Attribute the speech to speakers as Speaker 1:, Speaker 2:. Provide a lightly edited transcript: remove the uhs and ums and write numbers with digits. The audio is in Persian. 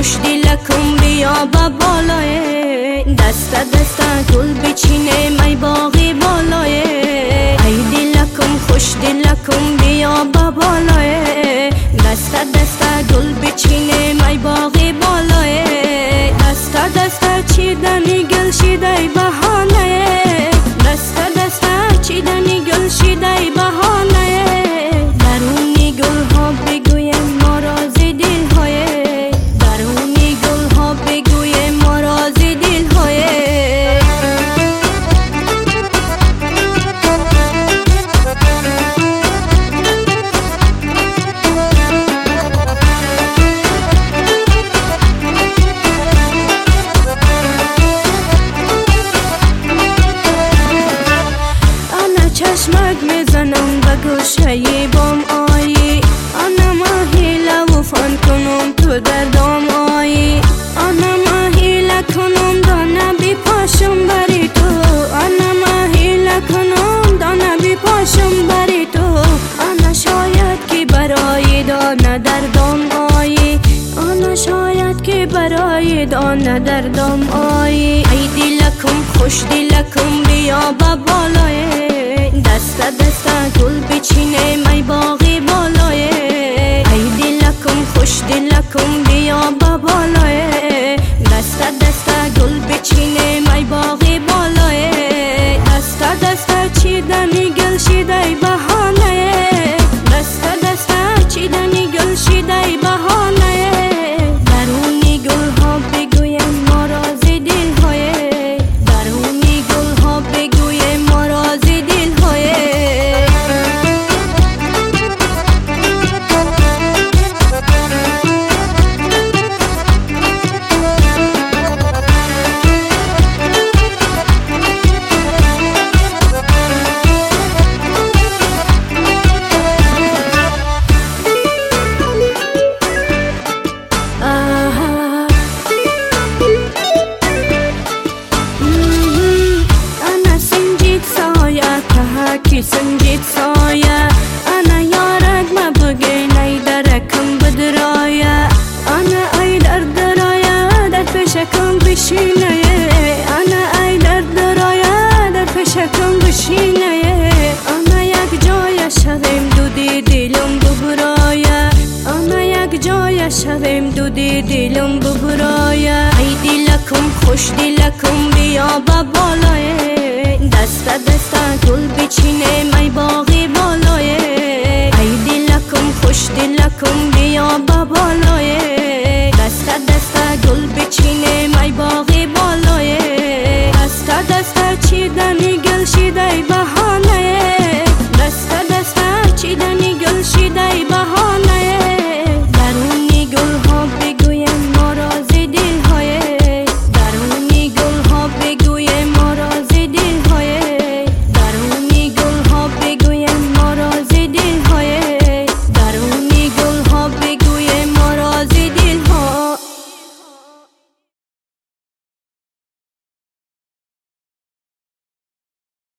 Speaker 1: خوش دلکم بیا با بالای دست دست گل بچینه می باغی بالای ای دلکم خوش دلکم بیا با بالای دست دست گل بچینه می باغی بالای دست دست چیدنی گل شیدای بهانه دست دست چیدنی گل شیدای بهانه درونی گل ها بگویم ما راز دل های درونی گل ها بگویم ما راز دل های چشمک میزنم به گوشه بام آیی آنا ما هیله و فن کنم تو در دام آیی آنا ما هیله کنم دانه بی پاشم بری تو آنا ما هیله کنم دانه بی پاشم بری تو آنا شاید که برای دانه در دام آیی آنا شاید که برای دانه در دام آیی ای دلکم خوش دلکم بیا با بالای دست دست گل بچینه می باغی بالای ای دلکم خوش دلکم بیا با بالای دست دست گل بچینه می باغی بالای دست دست چیدنی گل شیدای بهانه دست دست چیدنی گل شیدای بهانه درونی گل ها بگویم ما راز دل های درونی گل ها بگویم ما راز دل های کی سنجید سایه انا یارک ما بگی نی درکم بدرایه انا ای در درایه در پیشکم بشینه انا ای در درایه در پیشکم بشینه انا یک جای شویم دودی دلم ببرایه انا یک جای شویم دودی دلم ببرایه ای دلکم خوش دلکم بیا با بالای دست دست گل بچینه می باغی بالای ای دلکم خوش دلکم بیا با بالای دست دست گل بچینه می باغی بالای دست دست چیدنی گل شیدای